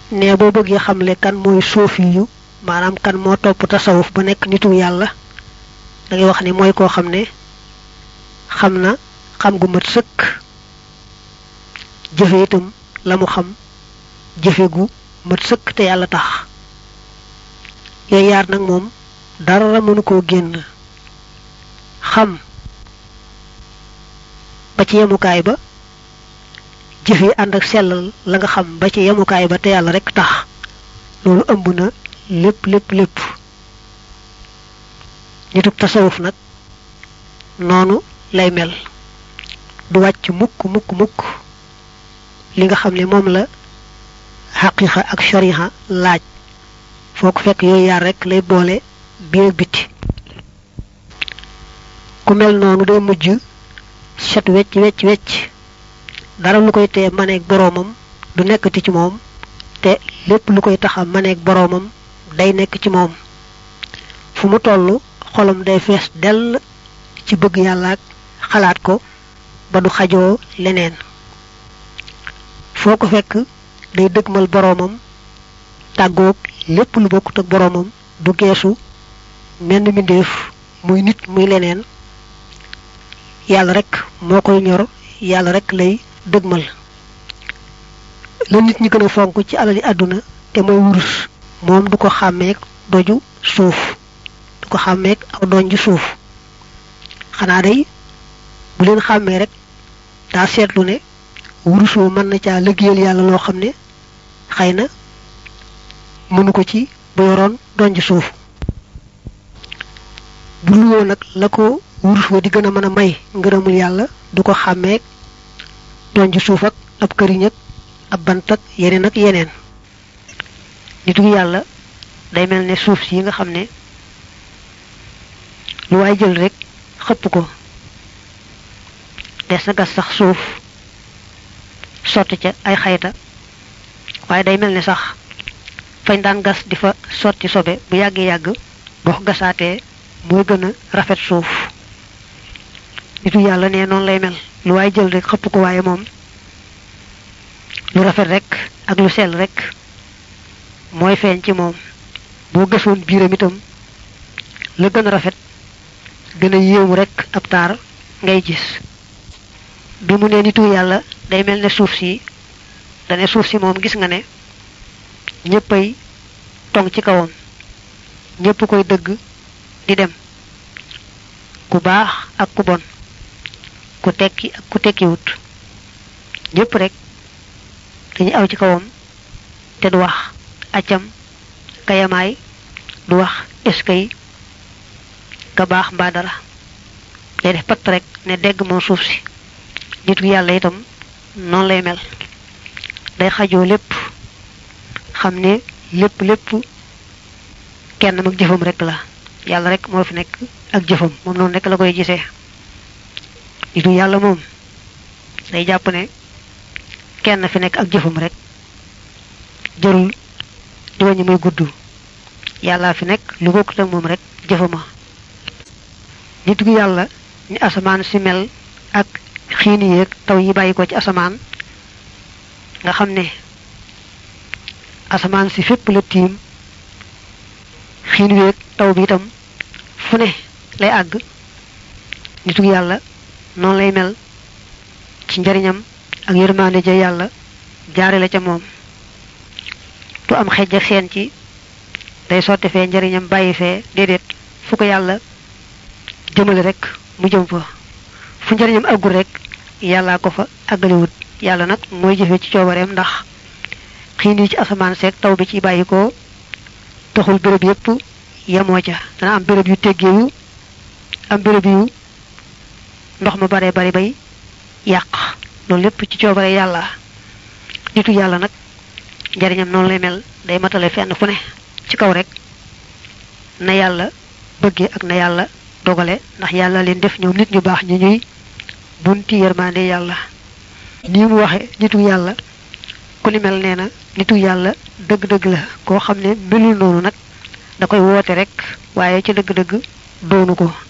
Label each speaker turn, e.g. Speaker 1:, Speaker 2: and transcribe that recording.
Speaker 1: ne bo bëgg xamle kan moy suufi yu manam kan mo top tasawuf ba nek nitu yalla da ngay wax ni moy ko xamne xamna xam gu mat sëkk jëfe itam lamu xam jëfe gu mat sëkk te yalla tax yoy yar nak mom dara mënu ko genn xam ba ci yemukaay ba jëfe and ak sellal la nga xam ba ci yemukaay ba te yalla rek tax lolu ëmb na lepp nitu tasawuf nak nonu lay mel du wacc mukk li nga xamne mom la haqiqa ak shariha laaj foko fekk yoy yar rek lay bolé biir biti ku mel nonu day mujj set wecc dara lu koy té mané ak boromam du nekkati ci mom té lepp lu koy taxa mané ak boromam day nekk ci mom fu mu tollu xolam day fess del ci bëgg yalla ak xalaat ko ba du xajo leneen foko fekk day deugmal boromam tagok lepp lu bokut ak boromam du geesu menn mi def muy nit muy leneen yalla rek mokoy ñor yalla rek lay deugmal lu nit ñi gëna fonku ci alali aduna te moy wurus mom du ko xamé doju suuf du ko xamé aw donju suuf xana day bu leen xamé rek da sétlu né wurusu man na ca liggéeyal yalla lo xamné xeyna mënu ko ci bu yoron donju suuf bu lu nak lako wurusu di gëna mëna may ngërëmul yalla du ko xamé donju suuf ak ab këriñ ak ab bant ak yeneen nitu yalla day melne suuf ci nga xamne lu way jël rek xëpp ko des na gas sax suuf sotti ca ay xayta waaye day melne sax fañ daan gas di fa sotti sobe bu yàgg boo gasaatee mooy gën a rafet suuf nitu yàlla ne noonu lay mel lu waay jël rek xëpp ko waaye moom lu rafet rek ak lu sell rek mooy feeñ ci moom boo gasoon biiram itam la gën a rafet gën a yéemu rek ab taar ngay gis bi mu ne nitu yàlla day mel ne suuf si dane suuf si moom gis nga ne ñëppay tong ci kawam ñëpp koy dëgg di dem ku baax ak ku bon ku tekki ak ku tekkiwut ñëpp rek dañu aw ci kawam te du wax acam kayamaay du wax eskay ka baax mbaa dara day def pat rek ne dégg moom suuf si nitu yàlla itam noonu lay mel day xajoo lépp xam ne lépp kenn mag jëfam rek la yàlla rek moo fi nekk ak jëfam moom noonu rek la koy gisee nitu yàlla moom day jàpp ne kenn fi nekk ak jëfam rek jërul di wàññi muy gudd yàlla fi nekk lu bokkut ak moom rek jëfama nitu yàlla ni asamaan si mel ak xiin yeeg taw yi bàyyi ko ci asamaan nga xam ne asamaan si fépp la tiim xiin weeg taw bi itam fu ne lay àgg nitu yàlla noonu lay mel ci njariñam ak yërmande ja yàlla jaare la ca moom du am xejj ak seen ci day sotti fee njariñam bàyyi fee déedéet fu ko yàlla jëmale rek mu jëm fa fu njariñam àggul rek yàlla ko fa àggaliwut yàlla nag mooy jëfe ci coobareem ndax xiin yi ci asamaan seeg taw bi ci bàyyi ko taxul béréb yépp yemoo ca dana am béréb yu teggeeyu am béréb yu ndox ma bare bari bay yàq loolu lépp ci coobare yàlla nitu yàlla nag njariñam noonu lay mel day matale fenn fu ne ci kaw rek na yàlla bëgge ak na yàlla dogale ndax yàlla leen def ñoom nit ñu baax ñu ñuy bunti yërmande yàlla ni mu waxe nitu yàlla ku ni mel nee na nitu yàlla dëgg-dëgg la koo xam ne melul noonu nag da koy woote rek waaye ci dëgg-dëgg doonu ko